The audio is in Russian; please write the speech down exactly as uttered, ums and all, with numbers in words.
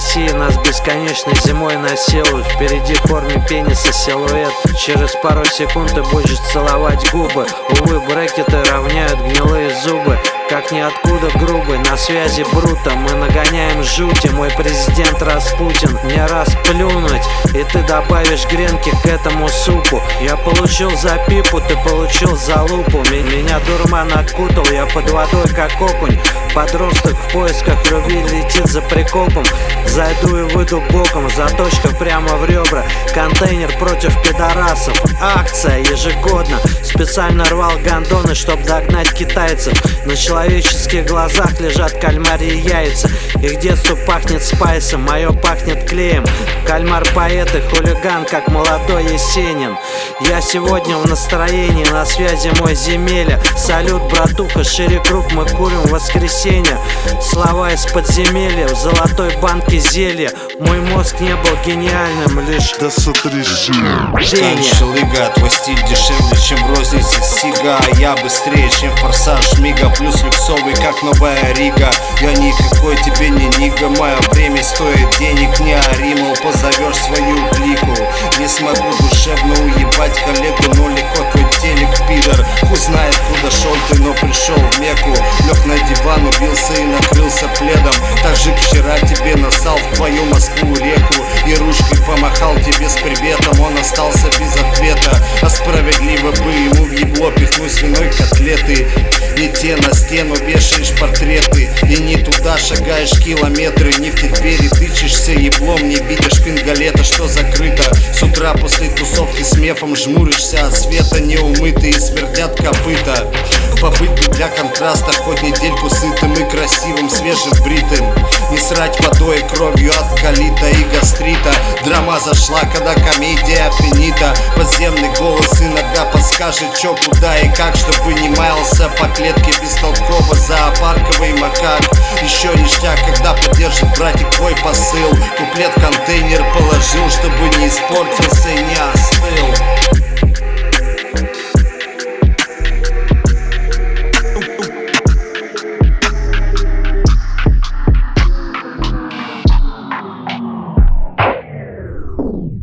России нас бесконечной зимой насилуют. Впереди в форме пениса силуэт. Через пару секунд ты будешь целовать губы. Увы, брекеты равняют гнилые зубы. Как ниоткуда грубый, на связи Бруто. Мы нагоняем жути, мой президент Распутин. Мне раз плюнуть, и ты добавишь гренки к этому супу. Я получил за пипу, ты получил за лупу. Меня дурман окутал, я под водой как окунь. Подросток в поисках любви летит за прикопом. Зайду и выйду боком, заточка прямо в ребра. Контейнер против пидорасов, акция ежегодно. Специально рвал гондоны, чтоб догнать китайцев. На человеческих глазах лежат кальмарьи яйца. Их детство пахнет спайсом, мое пахнет клеем. Кальмар поэт и хулиган, как молодой Есенин. Я сегодня в настроении, на связи мой земеля. Салют, братуха, шире круг, мы курим в воскресенье. Слова из подземелья, в золотой банке зелья. Мой мозг не был гениальным, лишь до сотрясения. Лига, твой стиль дешевле, чем в рознице Сига. Я быстрее, чем форсаж Мига. Плюс люксовый, как новая Рига. Я никакой тебе не нига. Мое время стоит денег, не ори, мол, позовешь свою клику. Не смогу душевно уебать коллегу, но легко твой телек, пидор. Хуй знает, куда шел ты, но пришел в Мекку. Лег на диван, убился и накрылся пледом. Так же вчера тебе насал в твою Москву реку. И ручкой помахал тебе с приветом, он остался без ответа. А справедливо бы ему в ебло пихнуть свиной котлеты. Не те на стену вешаешь портреты, и не туда шагаешь километры. Не в те двери тычешься еблом, не видишь пингалета, что закрыто. С утра после тусовки с мефом жмуришься от света. Неумытые смердят копыта. Попытки для контраста, хоть недельку сытым и красивым, свежим бритым. Не срать водой и кровью от колита и гастрита. Драма зашла, когда комедия финита. Подземный голос иногда подскажет, чё, куда и как, чтобы не маялся по клетке бестолково зоопарковый макак. Еще ништяк, когда поддержит братик твой посыл. Куплет контейнер положил, чтобы не испортил